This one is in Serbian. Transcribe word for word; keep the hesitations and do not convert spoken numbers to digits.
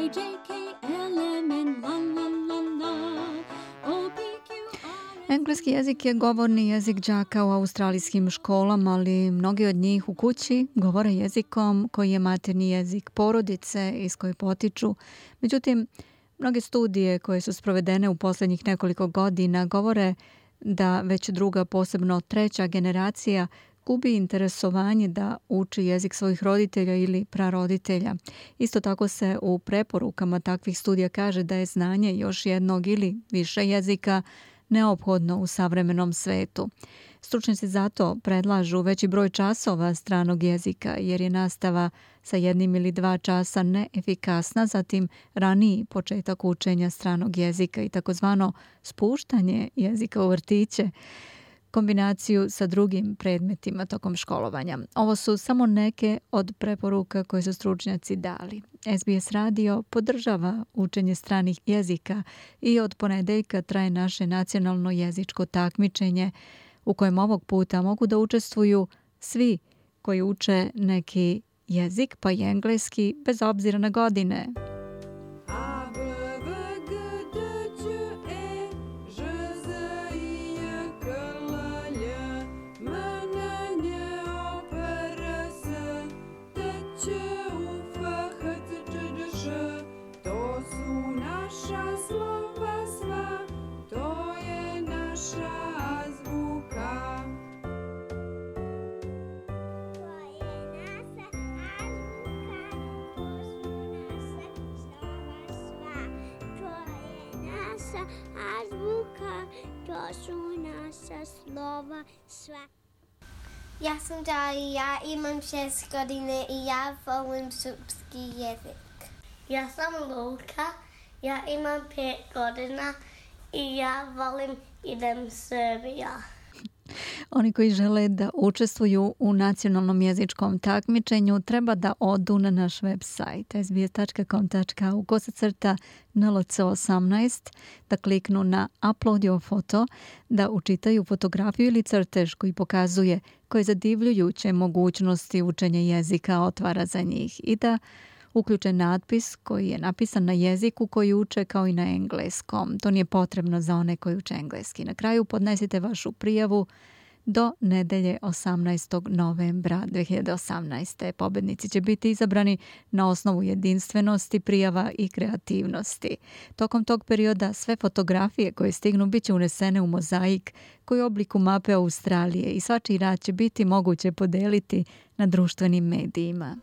J K L M N la la la la. O P Q R. Engleski jezik je govorni jezik đaka u australijskim školama, ali mnogi od njih u kući govore jezikom koji je maternji jezik porodice iz koje potiču. Međutim, mnoge studije koje su sprovedene u posljednjih nekoliko godina govore da već druga, posebno treća generacija gubi interesovanje da uči jezik svojih roditelja ili praroditelja. Isto tako se u preporukama takvih studija kaže da je znanje još jednog ili više jezika neophodno u savremenom svetu. Stručnjaci zato predlažu veći broj časova stranog jezika jer je nastava sa jednim ili dva časa neefikasna, zatim raniji početak učenja stranog jezika i takozvano spuštanje jezika u vrtiće, kombinaciju sa drugim predmetima tokom školovanja. Ovo su samo neke od preporuka koje su stručnjaci dali. S B S radio podržava učenje stranih jezika i od ponedeljka traje naše nacionalno jezičko takmičenje u kojem ovog puta mogu da učestvuju svi koji uče neki jezik, pa i engleski, bez obzira na godine. To su naša slova sva. Ja sam Darija, imam šest godine i ja volim srpski jezik. Ja sam Luka, ja imam pet godina i ja volim idem Srbija. Oni koji žele da učestvuju u nacionalnom jezičkom takmičenju treba da odu na naš website s b s tačka com tačka a u kosacrta N L C osamnaest, da kliknu na Upload your photo, da učitaju fotografiju ili crtež koji pokazuje koje zadivljujuće mogućnosti učenja jezika otvara za njih i da uključe natpis koji je napisan na jeziku koji uče kao i na engleskom. To nije potrebno za one koji uče engleski. Na kraju podnesite vašu prijavu do nedelje osamnaestog novembra dve hiljade osamnaeste. Pobednici će biti izabrani na osnovu jedinstvenosti, prijava i kreativnosti. Tokom tog perioda sve fotografije koje stignu bit će unesene u mozaik koji je u obliku mape Australije i svačiji rad će biti moguće podeliti na društvenim medijima.